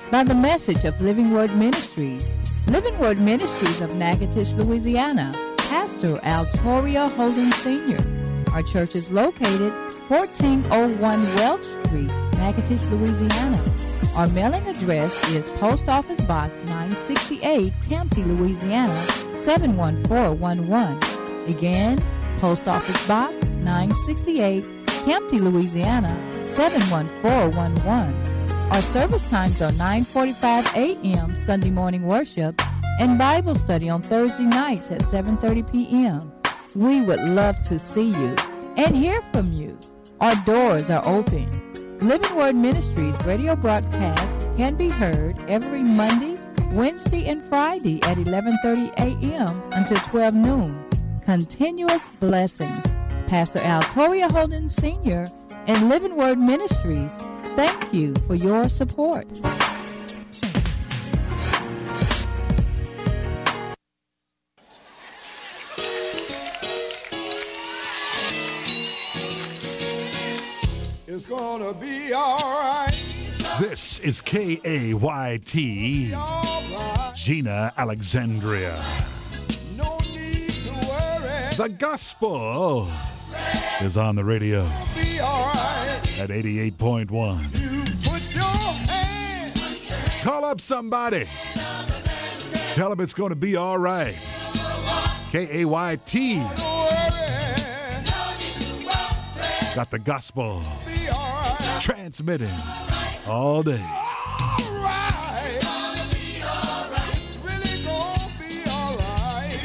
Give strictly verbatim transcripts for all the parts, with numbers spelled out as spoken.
by the message of Living Word Ministries. Living Word Ministries of Natchitoches, Louisiana. Pastor Altoria Holden Senior Our church is located fourteen oh one Welch Street, Natchitoches, Louisiana. Our mailing address is Post Office Box nine sixty-eight, Kempty, Louisiana, seven one four one one. Again, Post Office Box nine sixty-eight, Kempty, Louisiana, seven one four one one. Our service times are nine forty-five a.m. Sunday morning worship and Bible study on Thursday nights at seven thirty p.m. We would love to see you and hear from you. Our doors are open. Living Word Ministries radio broadcast can be heard every Monday, Wednesday, and Friday at eleven thirty a.m. until twelve noon. Continuous blessings. Pastor Altoria Holden Senior and Living Word Ministries, thank you for your support. It's gonna be all right. This is K A Y T, Right. Gina Alexandria. No need to worry. The gospel is on the radio Be all right. at eighty-eight point one. You put your hand. Call up somebody. Tell them it's going to be all right. K A Y T. Don't worry. Got the gospel Be all right. transmitting all day. All right. It's really gonna be all right.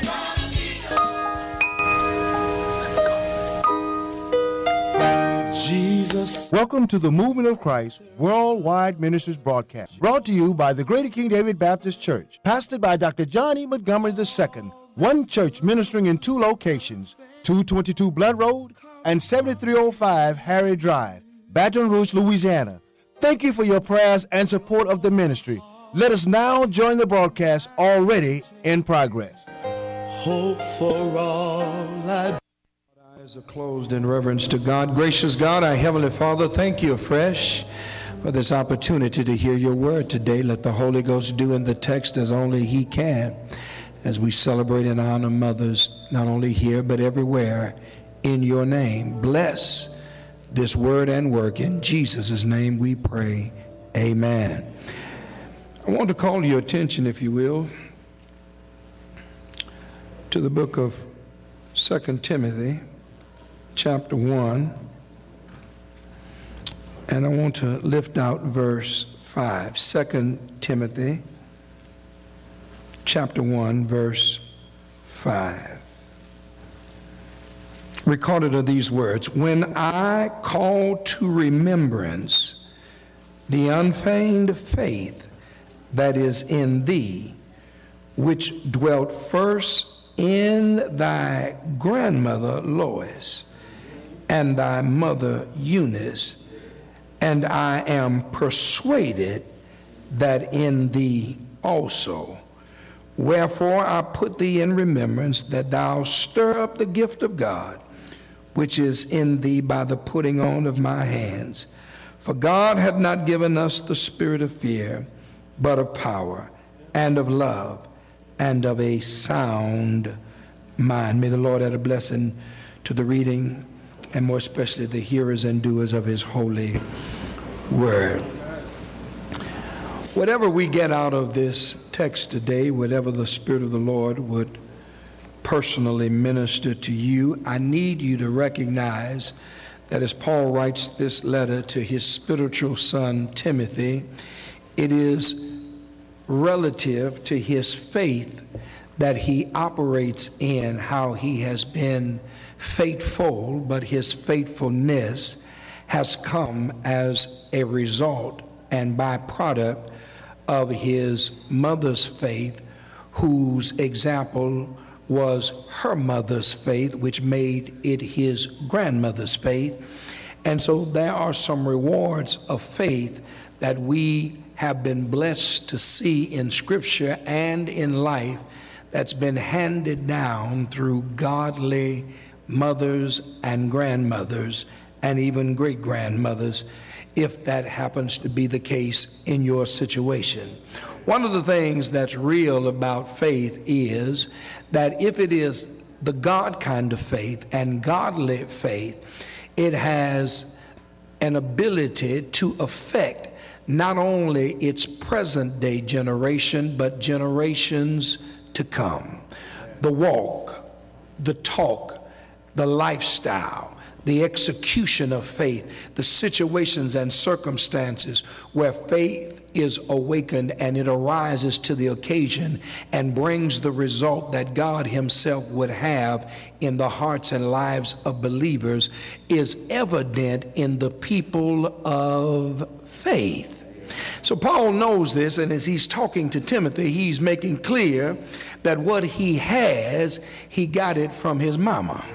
Jesus. Welcome to the Movement of Christ Worldwide Ministries broadcast, brought to you by the Greater King David Baptist Church, pastored by Doctor John E. Montgomery the Second, one church ministering in two locations, two twenty-two Blood Road and seventy-three oh five Harry Drive, Baton Rouge, Louisiana. Thank you for your prayers and support of the ministry. Let us now join the broadcast already in progress. Hope for all I Eyes are closed in reverence to God. Gracious God, our Heavenly Father, thank you afresh for this opportunity to hear your word today. Let the Holy Ghost do in the text as only he can as we celebrate and honor mothers, not only here but everywhere in your name. Bless this word and work. In Jesus' name we pray. Amen. I want to call your attention, if you will, to the book of Second Timothy, chapter one, and I want to lift out verse five. Second Timothy, chapter one, verse five. Recorded are these words: when I call to remembrance the unfeigned faith that is in thee, which dwelt first in thy grandmother Lois and thy mother Eunice, and I am persuaded that in thee also. Wherefore I put thee in remembrance that thou stir up the gift of God, which is in thee by the putting on of my hands. For God hath not given us the spirit of fear, but of power and of love and of a sound mind. May the Lord add a blessing to the reading and more especially the hearers and doers of his holy word. Whatever we get out of this text today, whatever the Spirit of the Lord would personally minister to you, I need you to recognize that as Paul writes this letter to his spiritual son Timothy, it is relative to his faith that he operates in, how he has been faithful, but his faithfulness has come as a result and byproduct of his mother's faith, whose example was her mother's faith, which made it his grandmother's faith. And so there are some rewards of faith that we have been blessed to see in Scripture and in life that's been handed down through godly mothers and grandmothers and even great-grandmothers if that happens to be the case in your situation. One of the things that's real about faith is that if it is the God kind of faith and godly faith, it has an ability to affect not only its present day generation, but generations to come. The walk, the talk, the lifestyle, the execution of faith, the situations and circumstances where faith is awakened and it arises to the occasion and brings the result that God himself would have in the hearts and lives of believers is evident in the people of faith. So Paul knows this, and as he's talking to Timothy, he's making clear that what he has, he got it from his mama,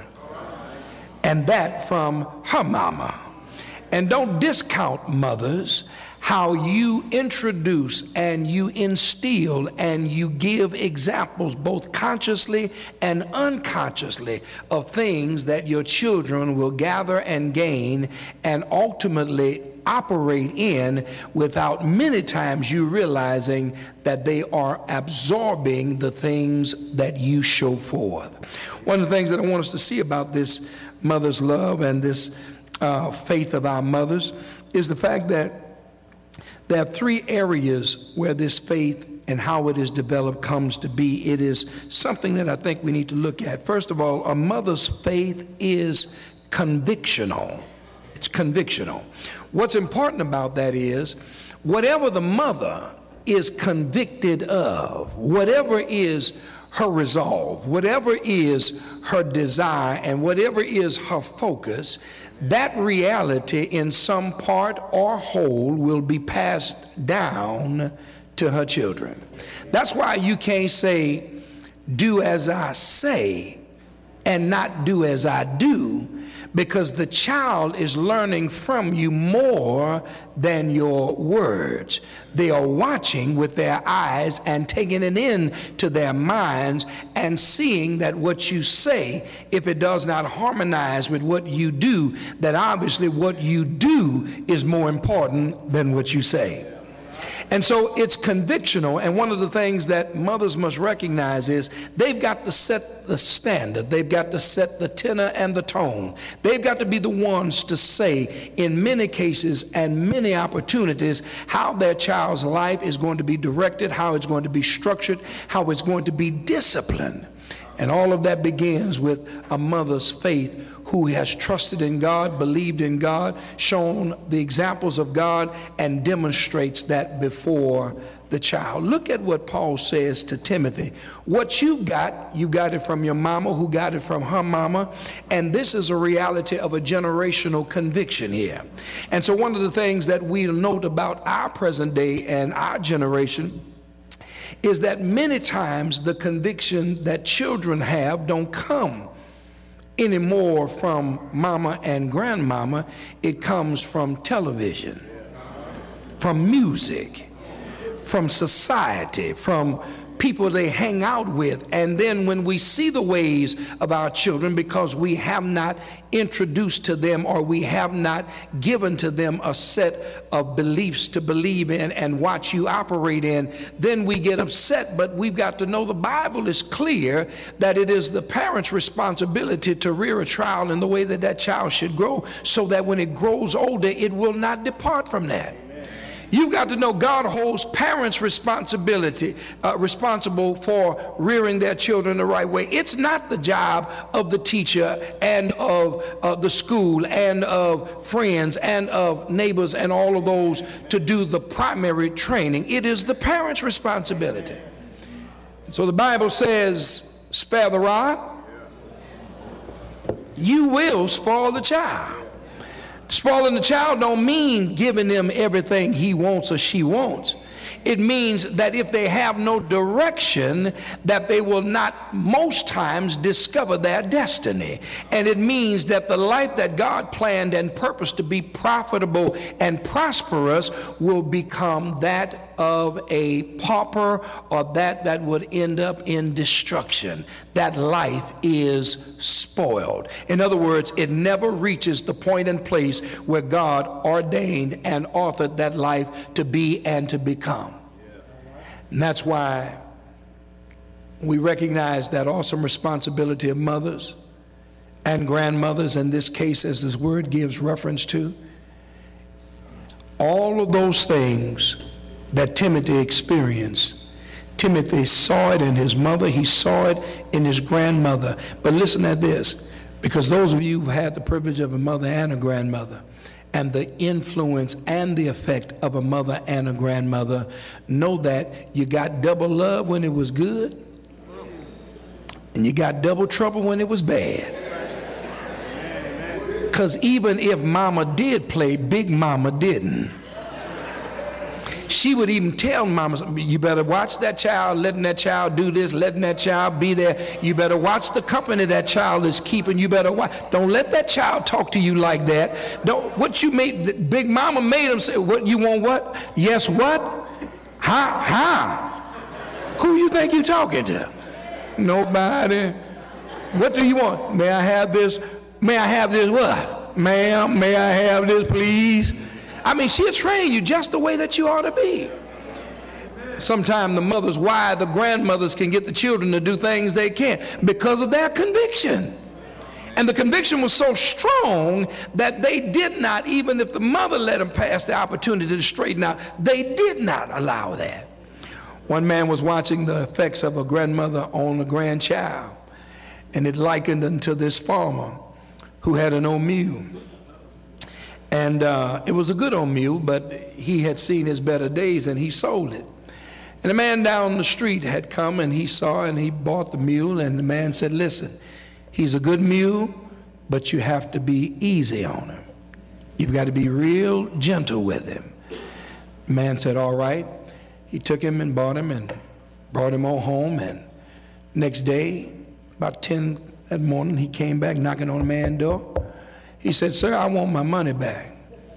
and that from her mama. And don't discount, mothers, how you introduce and you instill and you give examples both consciously and unconsciously of things that your children will gather and gain and ultimately operate in without many times you realizing that they are absorbing the things that you show forth. One of the things that I want us to see about this mother's love and this uh, faith of our mothers is the fact that there are three areas where this faith and how it is developed comes to be. It is something that I think we need to look at. First of all, a mother's faith is convictional. It's convictional. What's important about that is whatever the mother is convicted of, whatever is her resolve, whatever is her desire, and whatever is her focus, that reality in some part or whole will be passed down to her children. That's why you can't say, do as I say and not do as I do, because the child is learning from you more than your words. They are watching with their eyes and taking it in to their minds and seeing that what you say, if it does not harmonize with what you do, that obviously what you do is more important than what you say. And so it's convictional, and one of the things that mothers must recognize is they've got to set the standard. They've got to set the tenor and the tone. They've got to be the ones to say, in many cases and many opportunities, how their child's life is going to be directed, how it's going to be structured, how it's going to be disciplined. And all of that begins with a mother's faith who has trusted in God, believed in God, shown the examples of God, and demonstrates that before the child. Look at what Paul says to Timothy. What you got, you got it from your mama, who got it from her mama, and this is a reality of a generational conviction here. And so one of the things that we note about our present day and our generation is that many times the conviction that children have don't come anymore from mama and grandmama. It comes from television, from music, from society, from people they hang out with. And then when we see the ways of our children, because we have not introduced to them or we have not given to them a set of beliefs to believe in and watch you operate in, then we get upset. But we've got to know the Bible is clear that it is the parent's responsibility to rear a child in the way that that child should grow, so that when it grows older, it will not depart from that. You've got to know God holds parents responsibility, uh, responsible for rearing their children the right way. It's not the job of the teacher and of uh, the school and of friends and of neighbors and all of those to do the primary training. It is the parents' responsibility. So the Bible says, spare the rod, you will spoil the child. Spoiling the child don't mean giving them everything he wants or she wants. It means that if they have no direction, that they will not most times discover their destiny. And it means that the life that God planned and purposed to be profitable and prosperous will become that of a pauper or that that would end up in destruction. That life is spoiled. In other words, it never reaches the point and place where God ordained and authored that life to be and to become. And that's why we recognize that awesome responsibility of mothers and grandmothers, in this case, as this word gives reference to. All of those things that Timothy experienced, Timothy saw it in his mother, he saw it in his grandmother. But listen to this, because those of you who've had the privilege of a mother and a grandmother, and the influence and the effect of a mother and a grandmother, know that you got double love when it was good, and you got double trouble when it was bad. Because even if mama did play, big mama didn't. She would even tell mama, you better watch that child, letting that child do this, letting that child be there. You better watch the company that child is keeping. You better watch. Don't let that child talk to you like that. Don't, what you made, big mama made him say, what you want what? Yes, what? How? How? Who you think you talking to? Nobody. What do you want? May I have this? May I have this what? Ma'am, may I have this, please? I mean, she'll train you just the way that you ought to be. Sometimes the mothers, why the grandmothers can get the children to do things they can't, because of their conviction. And the conviction was so strong that they did not, even if the mother let them pass the opportunity to straighten out, they did not allow that. One man was watching the effects of a grandmother on a grandchild, and it likened unto this farmer who had an old mule. And uh, it was a good old mule, but he had seen his better days and he sold it. And a man down the street had come and he saw and he bought the mule, and the man said, listen, he's a good mule, but you have to be easy on him. You've got to be real gentle with him. The man said, all right. He took him and bought him and brought him on home, and next day, about ten that morning, he came back knocking on the man's door. He said, sir, I want my money back.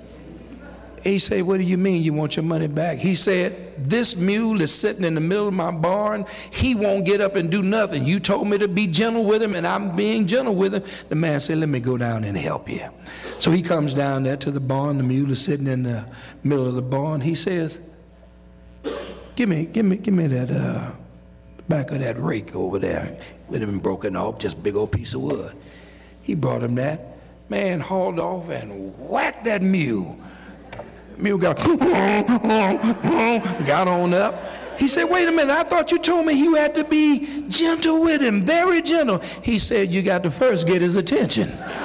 He said, what do you mean you want your money back? He said, this mule is sitting in the middle of my barn. He won't get up and do nothing. You told me to be gentle with him, and I'm being gentle with him. The man said, let me go down and help you. So he comes down there to the barn. The mule is sitting in the middle of the barn. He says, give me, give me, give me that uh, back of that rake over there. It had been broken off, just a big old piece of wood. He brought him that. Man hauled off and whacked that mule. Mule got, got on up. He said, wait a minute, I thought you told me you had to be gentle with him, very gentle. He said, you got to first get his attention.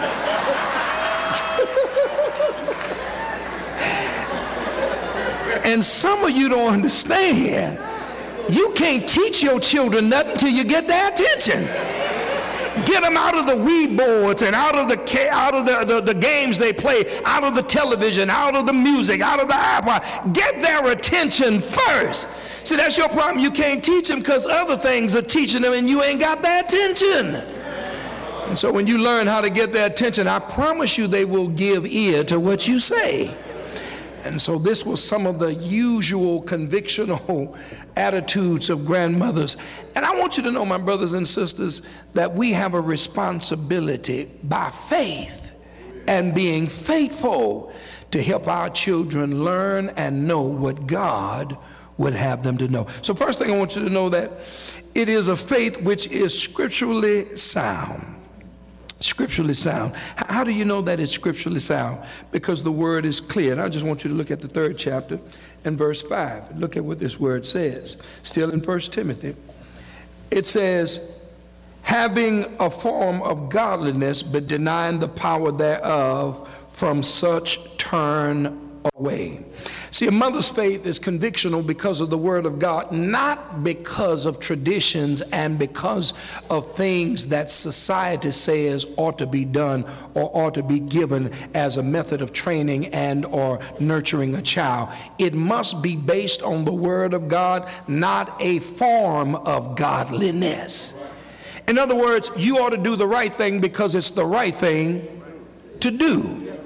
And some of you don't understand. You can't teach your children nothing until you get their attention. Get them out of the Wii boards and out of the out of the, the, the games they play, out of the television, out of the music, out of the iPod. Get their attention first. See, that's your problem. You can't teach them because other things are teaching them and you ain't got their attention. And so when you learn how to get their attention, I promise you they will give ear to what you say. And so this was some of the usual convictional attitudes of grandmothers. And I want you to know, my brothers and sisters, that we have a responsibility by faith and being faithful to help our children learn and know what God would have them to know. So first thing I want you to know that it is a faith which is scripturally sound. Scripturally sound. How do you know that it's scripturally sound? Because the word is clear. And I just want you to look at the third chapter and verse five. Look at what this word says. Still in First Timothy. It says, having a form of godliness, but denying the power thereof, from such turn away. See, a mother's faith is convictional because of the word of God, not because of traditions and because of things that society says ought to be done or ought to be given as a method of training and or nurturing a child. It must be based on the word of God, not a form of godliness. In other words, you ought to do the right thing because it's the right thing to do.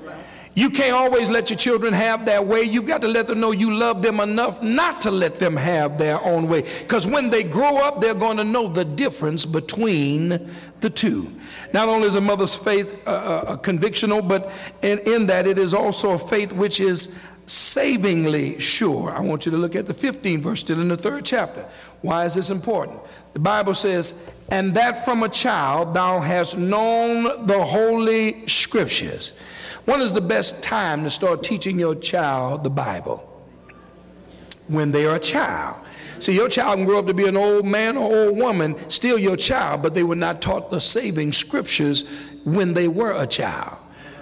You can't always let your children have their way. You've got to let them know you love them enough not to let them have their own way. Because when they grow up, they're going to know the difference between the two. Not only is a mother's faith uh, uh, convictional, but in, in that it is also a faith which is savingly sure. I want you to look at the fifteenth verse, still in the third chapter. Why is this important? The Bible says, and that from a child thou hast known the holy scriptures. When is the best time to start teaching your child the Bible? When they are a child. See, your child can grow up to be an old man or old woman, still your child, but they were not taught the saving scriptures when they were a child.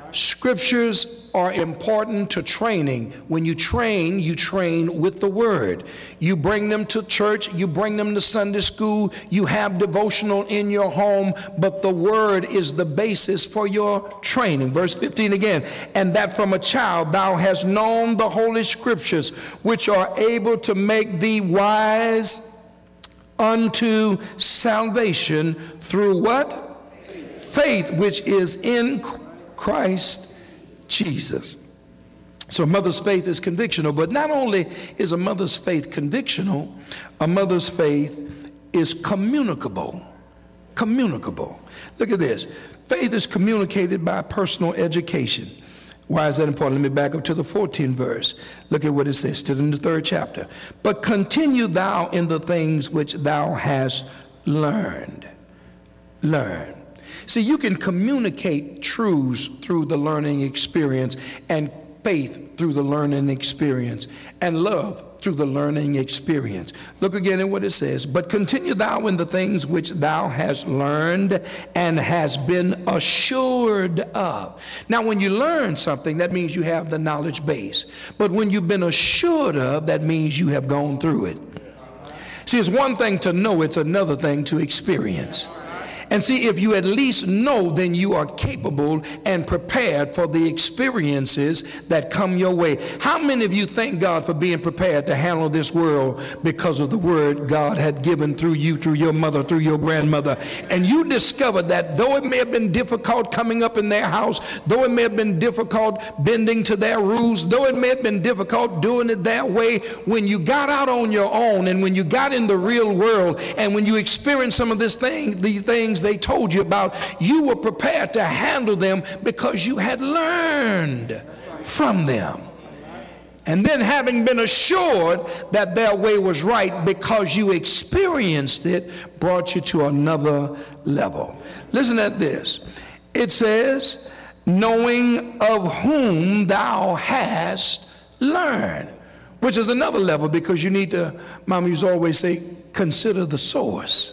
Scriptures are important to training. When you train, you train with the word. You bring them to church, you bring them to Sunday school, you have devotional in your home, but the word is the basis for your training. Verse fifteen again, and that from a child thou hast known the holy scriptures, which are able to make thee wise unto salvation through what? Faith, which is in Christ Jesus. So a mother's faith is convictional, but not only is a mother's faith convictional, a mother's faith is communicable. Communicable. Look at this. Faith is communicated by personal education. Why is that important? Let me back up to the fourteenth verse. Look at what it says, still in the third chapter. But continue thou in the things which thou hast learned. Learn. See, you can communicate truths through the learning experience, and faith through the learning experience, and love through the learning experience. Look again at what it says. But continue thou in the things which thou hast learned and hast been assured of. Now, when you learn something, that means you have the knowledge base. But when you've been assured of, that means you have gone through it. See, it's one thing to know, it's another thing to experience. And see, if you at least know, then you are capable and prepared for the experiences that come your way. How many of you thank God for being prepared to handle this world because of the word God had given through you, through your mother, through your grandmother? And you discovered that though it may have been difficult coming up in their house, though it may have been difficult bending to their rules, though it may have been difficult doing it their way, when you got out on your own and when you got in the real world and when you experienced some of this thing, these things they told you about, you were prepared to handle them because you had learned from them. And then, having been assured that their way was right because you experienced it, brought you to another level. Listen at this. It says, knowing of whom thou hast learned, which is another level, because you need to, Mama used to always say, consider the source.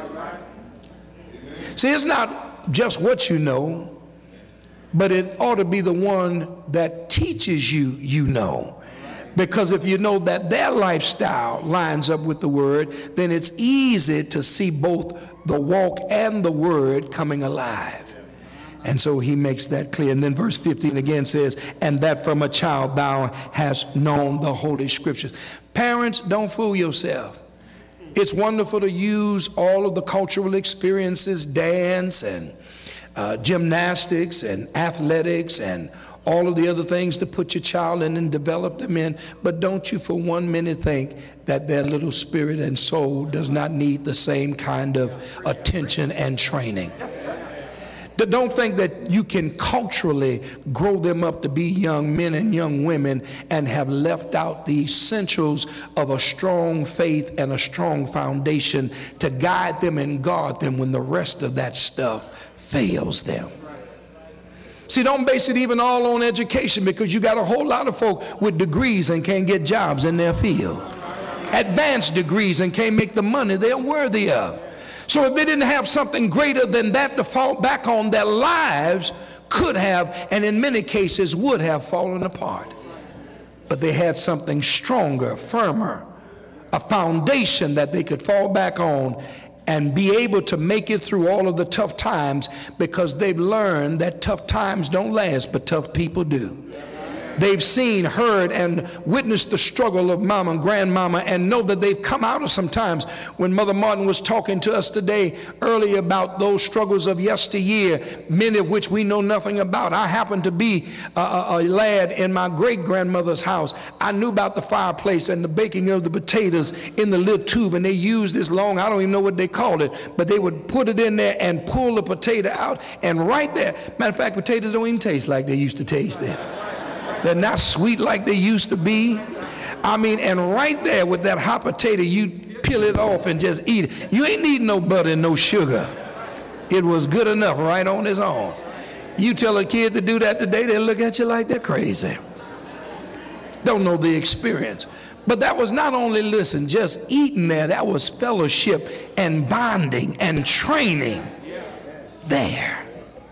See, it's not just what you know, but it ought to be the one that teaches you, you know. Because if you know that their lifestyle lines up with the word, then it's easy to see both the walk and the word coming alive. And so he makes that clear. And then verse fifteen again says, and that from a child thou hast known the holy scriptures. Parents, don't fool yourself. It's wonderful to use all of the cultural experiences, dance and uh, gymnastics and athletics and all of the other things to put your child in and develop them in. But don't you for one minute think that their little spirit and soul does not need the same kind of attention and training. Don't think that you can culturally grow them up to be young men and young women and have left out the essentials of a strong faith and a strong foundation to guide them and guard them when the rest of that stuff fails them. See, don't base it even all on education, because you got a whole lot of folk with degrees and can't get jobs in their field. Advanced degrees and can't make the money they're worthy of. So if they didn't have something greater than that to fall back on, their lives could have, and in many cases would have, fallen apart. But they had something stronger, firmer, a foundation that they could fall back on and be able to make it through all of the tough times, because they've learned that tough times don't last, but tough people do. They've seen, heard, and witnessed the struggle of mama and grandmama, and know that they've come out of some times. When Mother Martin was talking to us today earlier about those struggles of yesteryear, many of which we know nothing about. I happened to be a, a, a lad in my great-grandmother's house. I knew about the fireplace and the baking of the potatoes in the little tube, and they used this long, I don't even know what they called it, but they would put it in there and pull the potato out, and right there, matter of fact, potatoes don't even taste like they used to taste then. They're not sweet like they used to be. I mean, and right there with that hot potato, you peel it off and just eat it. You ain't need no butter and no sugar. It was good enough right on its own. You tell a kid to do that today, they'll look at you like they're crazy. Don't know the experience. But that was not only, listen, just eating there, that was fellowship and bonding and training there.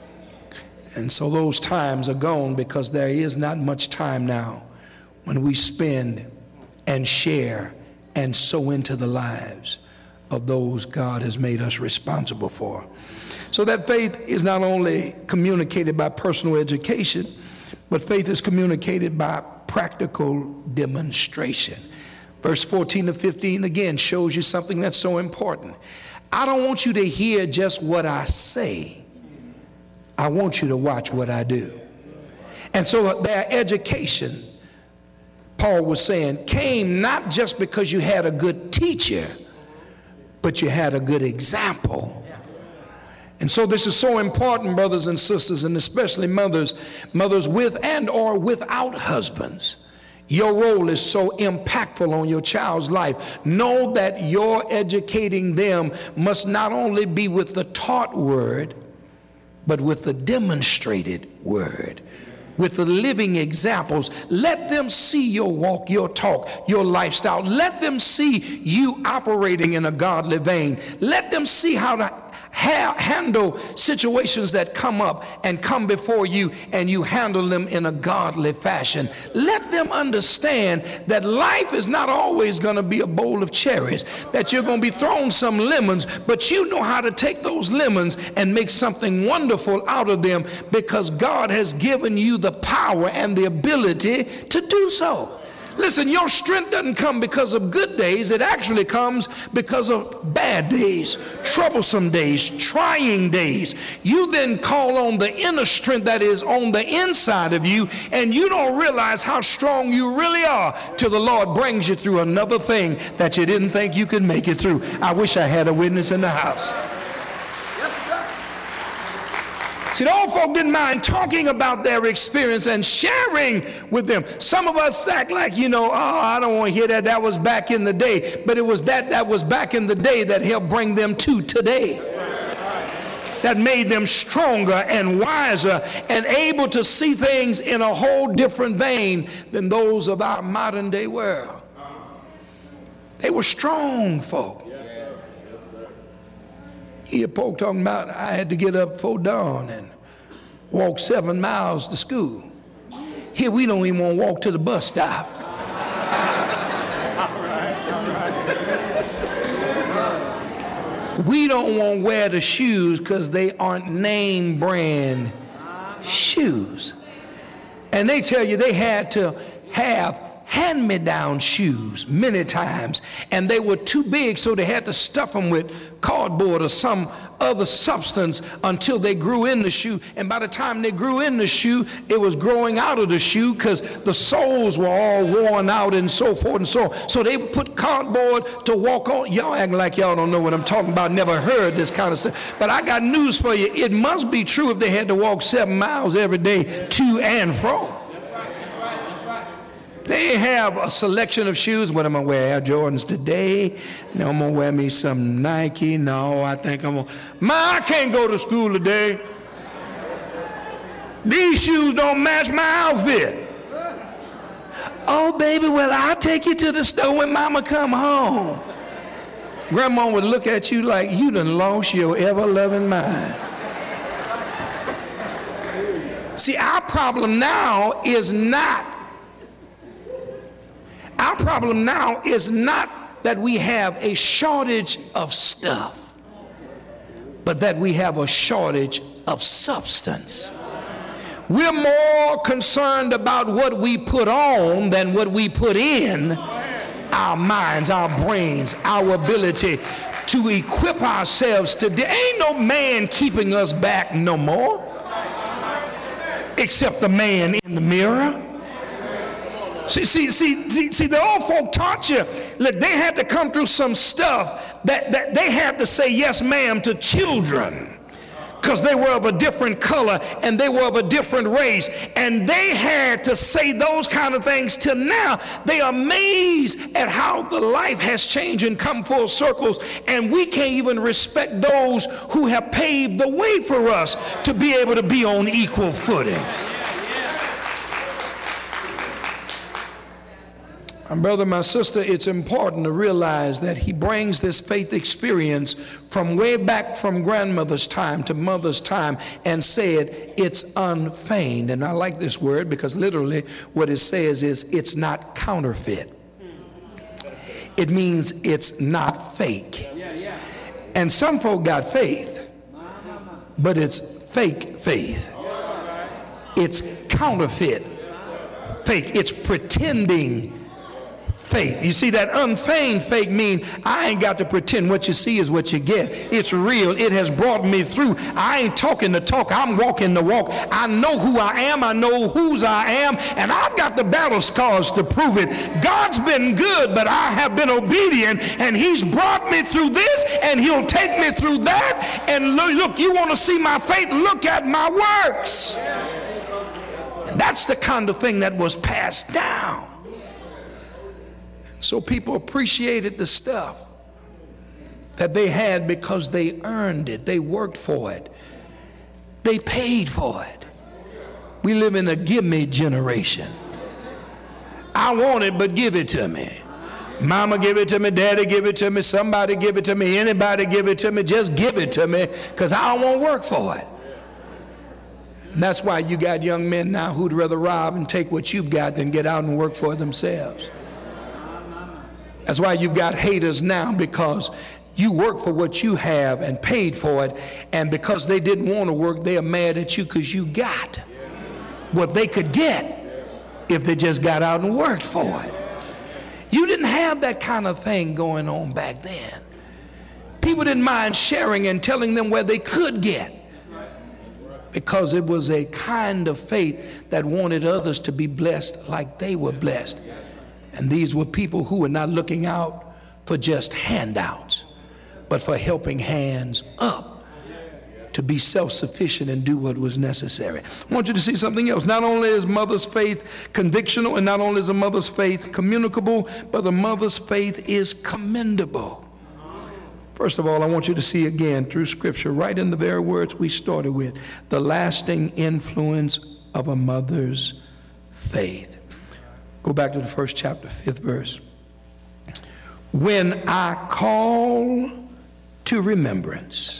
And so those times are gone, because there is not much time now when we spend and share and sow into the lives of those God has made us responsible for. So that faith is not only communicated by personal education, but faith is communicated by practical demonstration. Verse fourteen to fifteen again shows you something that's so important. I don't want you to hear just what I say. I want you to watch what I do. And so their education, Paul was saying, came not just because you had a good teacher, but you had a good example. And so this is so important, brothers and sisters, and especially mothers, mothers with and or without husbands. Your role is so impactful on your child's life. Know that your educating them must not only be with the taught word, but with the demonstrated word, with the living examples. Let them see your walk, your talk, your lifestyle. Let them see you operating in a godly vein. Let them see how to ha- handle situations that come up and come before you, and you handle them in a godly fashion. Let them understand that life is not always going to be a bowl of cherries, that you're going to be thrown some lemons, but you know how to take those lemons and make something wonderful out of them, because God has given you the power and the ability to do so. Listen, your strength doesn't come because of good days. It actually comes because of bad days, troublesome days, trying days. You then call on the inner strength that is on the inside of you, and you don't realize how strong you really are till the Lord brings you through another thing that you didn't think you could make it through. I wish I had a witness in the house. See, the old folk didn't mind talking about their experience and sharing with them. Some of us act like, you know, oh, I don't want to hear that. That was back in the day. But it was that that was back in the day that helped bring them to today. That made them stronger and wiser and able to see things in a whole different vein than those of our modern day world. They were strong folk. Hear folk talking about, I had to get up before dawn and walk seven miles to school. Here we don't even want to walk to the bus stop. We don't want to wear the shoes because they aren't name brand shoes. And they tell you they had to have hand-me-down shoes many times, and they were too big, so they had to stuff them with cardboard or some other substance until they grew in the shoe. And by the time they grew in the shoe, it was growing out of the shoe because the soles were all worn out and so forth and so on. So they would put cardboard to walk on. Y'all acting like y'all don't know what I'm talking about, never heard this kind of stuff. But I got news for you. It must be true if they had to walk seven miles every day to and fro. They have a selection of shoes. What am I wearing? Air Jordans today? No, I'm going to wear me some Nike. No, I think I'm going to. Ma, I can't go to school today. These shoes don't match my outfit. Oh, baby, well, I'll take you to the store when Mama come home. Grandma would look at you like you done lost your ever-loving mind. See, our problem now is not Our problem now is not that we have a shortage of stuff, but that we have a shortage of substance. We're more concerned about what we put on than what we put in our minds, our brains, our ability to equip ourselves to. There ain't no man keeping us back no more, except the man in the mirror. See, see, see, see, see, the old folk taught you, look, they had to come through some stuff that, that they had to say yes, ma'am, to children, because they were of a different color and they were of a different race, and they had to say those kind of things. Till now they are amazed at how the life has changed and come full circles, and we can't even respect those who have paved the way for us to be able to be on equal footing. And brother, my sister, it's important to realize that he brings this faith experience from way back from grandmother's time to mother's time and said it's unfeigned. And I like this word because literally what it says is it's not counterfeit. It means it's not fake. And some folk got faith, but it's fake faith. It's counterfeit fake. It's pretending faith. You see, that unfeigned faith mean I ain't got to pretend. What you see is what you get. It's real. It has brought me through. I ain't talking the talk. I'm walking the walk. I know who I am. I know whose I am. And I've got the battle scars to prove it. God's been good, but I have been obedient, and he's brought me through this, and he'll take me through that. And look, you want to see my faith? Look at my works. And that's the kind of thing that was passed down. So people appreciated the stuff that they had because they earned it. They worked for it. They paid for it. We live in a give me generation. I want it, but give it to me. Mama give it to me, daddy give it to me, somebody give it to me, anybody give it to me, just give it to me because I don't want to work for it. And that's why you got young men now who'd rather rob and take what you've got than get out and work for it themselves. That's why you've got haters now, because you work for what you have and paid for it, and because they didn't want to work, they are mad at you because you got what they could get if they just got out and worked for it. You didn't have that kind of thing going on back then. People didn't mind sharing and telling them where they could get, because it was a kind of faith that wanted others to be blessed like they were blessed. And these were people who were not looking out for just handouts, but for helping hands up to be self-sufficient and do what was necessary. I want you to see something else. Not only is mother's faith convictional, and not only is a mother's faith communicable, but the mother's faith is commendable. First of all, I want you to see again through Scripture, right in the very words we started with, the lasting influence of a mother's faith. Go back to the first chapter, fifth verse. When I call to remembrance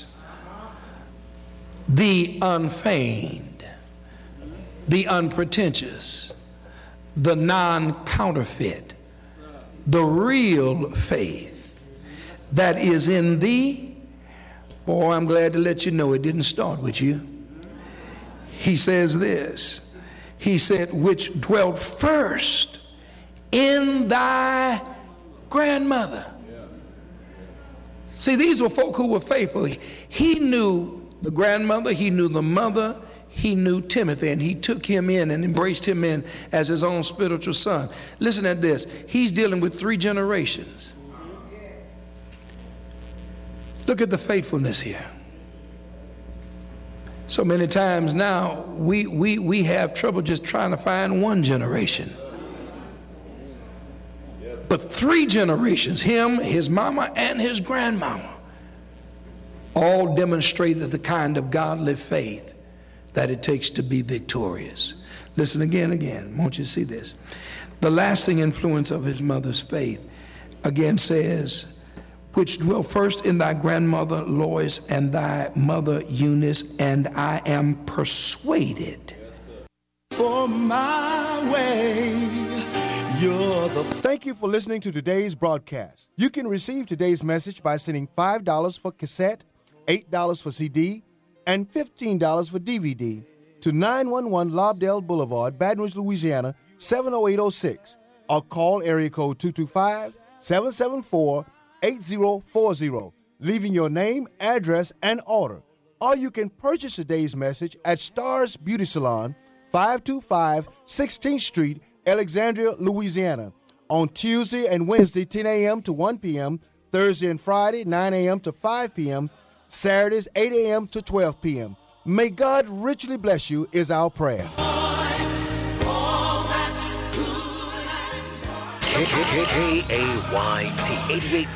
the unfeigned, the unpretentious, the non-counterfeit, the real faith that is in thee, boy, I'm glad to let you know it didn't start with you. He says this. He said, which dwelt first in thy grandmother. See, these were folk who were faithful. He, he knew the grandmother, he knew the mother, he knew Timothy, and he took him in and embraced him in as his own spiritual son. Listen at this. He's dealing with three generations. Look at the faithfulness here. So many times now, we, we, we have trouble just trying to find one generation. But three generations, him, his mama, and his grandmama, all demonstrated the kind of godly faith that it takes to be victorious. Listen again, again. I want you to see this. The lasting influence of his mother's faith, again says, which dwell first in thy grandmother Lois and thy mother Eunice, and I am persuaded. For my way, you're the... Thank you for listening to today's broadcast. You can receive today's message by sending five dollars for cassette, eight dollars for C D, and fifteen dollars for D V D to nine one one Lobdell Boulevard, Baton Rouge, Louisiana, seven oh eight oh six, or call area code two two five, seven seven four, eight oh four oh, leaving your name, address, and order. Or you can purchase today's message at Stars Beauty Salon, five two five sixteenth Street, Alexandria, Louisiana, on Tuesday and Wednesday, ten a.m. to one p.m., Thursday and Friday, nine a.m. to five p.m., Saturdays, eight a.m. to twelve p.m. May God richly bless you is our prayer. K A Y T eighty-eight